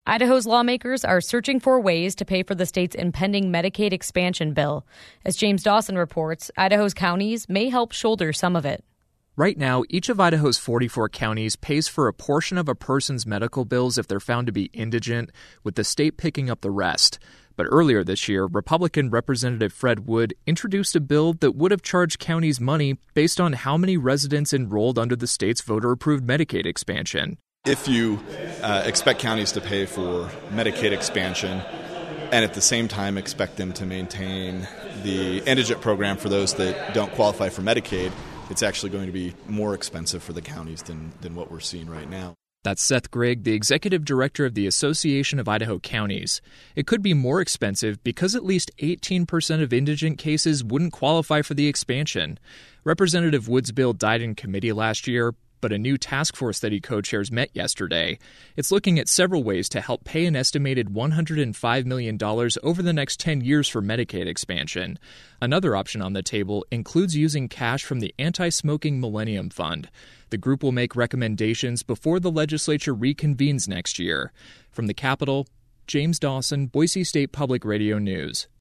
Idaho's lawmakers are searching for ways to pay for the state's impending Medicaid expansion bill. As James Dawson reports, Idaho's counties may help shoulder some of it. Right now, each of Idaho's 44 counties pays for a portion of a person's medical bills if they're found to be indigent, with the state picking up the rest. But earlier this year, Republican Representative Fred Wood introduced a bill that would have charged counties money based on how many residents enrolled under the state's voter-approved Medicaid expansion. If you expect counties to pay for Medicaid expansion and at the same time expect them to maintain the indigent program for those that don't qualify for Medicaid, it's actually going to be more expensive for the counties than what we're seeing right now. That's Seth Grigg, the executive director of the Association of Idaho Counties. It could be more expensive because at least 18% of indigent cases wouldn't qualify for the expansion. Representative Wood's bill died in committee last year, but a new task force that he co-chairs met yesterday. It's looking at several ways to help pay an estimated $105 million over the next 10 years for Medicaid expansion. Another option on the table includes using cash from the Anti-Smoking Millennium Fund. The group will make recommendations before the legislature reconvenes next year. From the Capitol, James Dawson, Boise State Public Radio News.